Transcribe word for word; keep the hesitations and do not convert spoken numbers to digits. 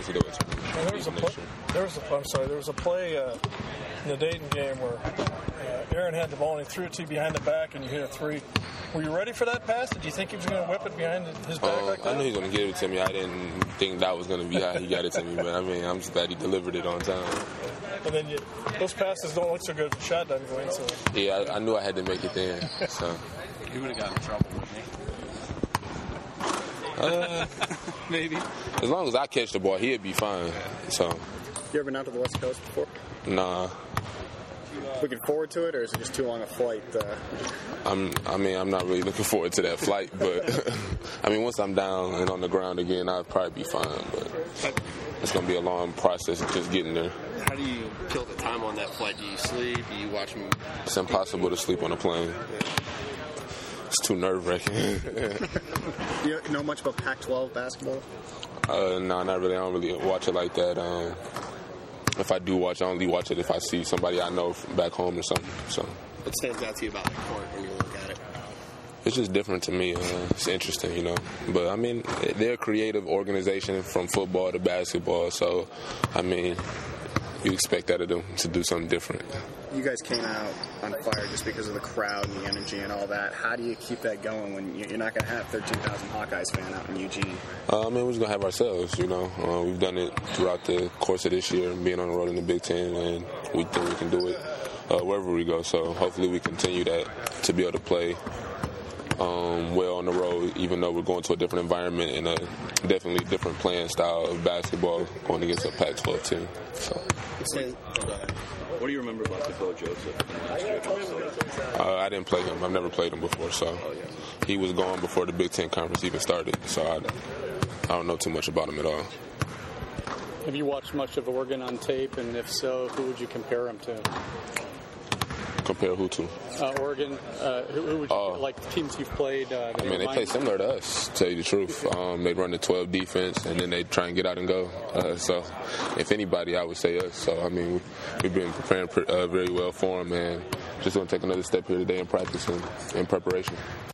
definitely do it. And there was a play, there was a, I'm sorry, there was a play uh, in the Dayton game where uh, Aaron had the ball and he threw it to you behind the back and you hit a three. Were you ready for that pass? Did you think he was going to whip it behind his back um, like that? I knew he was going to give it to me. I didn't think that was going to be how he got it to me, but I mean, I'm just glad he delivered it on time. And then you, those passes don't look so good for shotgun going. So yeah, I, I knew I had to make it then. So you would have gotten in trouble, wouldn't uh, maybe. As long as I catch the ball, he'd be fine. So. You ever been out to the West Coast before? Nah. Looking forward to it, or is it just too long a flight? Uh... I'm. I mean, I'm not really looking forward to that flight, but I mean, once I'm down and on the ground again, I'll probably be fine. But it's gonna be a long process of just getting there. How do you kill the time on that flight? Do you sleep? Do you watch them? It's impossible to sleep on a plane. It's too nerve-wracking. Do you know much about Pac twelve basketball? Uh, no, not really. I don't really watch it like that. Um, if I do watch, I only watch it if I see somebody I know from back home or something. So. What stands out to you about the court when you look at it? It's just different to me. Uh, it's interesting, you know. But, I mean, they're a creative organization from football to basketball. So, I mean, you expect that of them to do something different. You guys came out on fire just because of the crowd and the energy and all that. How do you keep that going when you're not going to have thirteen thousand Hawkeyes fan out in Eugene? Uh, I mean, we're just going to have ourselves, you know. Uh, we've done it throughout the course of this year, being on the road in the Big Ten, and we think we can do it uh, wherever we go. So hopefully we continue that to be able to play um, well on the road, even though we're going to a different environment and a definitely different playing style of basketball going against a Pac twelve team. So. What do you remember about Dakota Joseph? Uh, I didn't play him. I've never played him before, so oh, yeah. He was gone before the Big Ten Conference even started, so I, I don't know too much about him at all. Have you watched much of Oregon on tape, and if so, who would you compare him to? Compare who to? Uh, Oregon. Uh, who, who would you, uh, like the teams you've played? Uh, I mean, they play similar to us, to tell you the truth. Um, they run the twelve defense, and then they try and get out and go. Uh, so, if anybody, I would say us. So, I mean, we've been preparing uh, very well for them, and just going to take another step here today in practice and in preparation.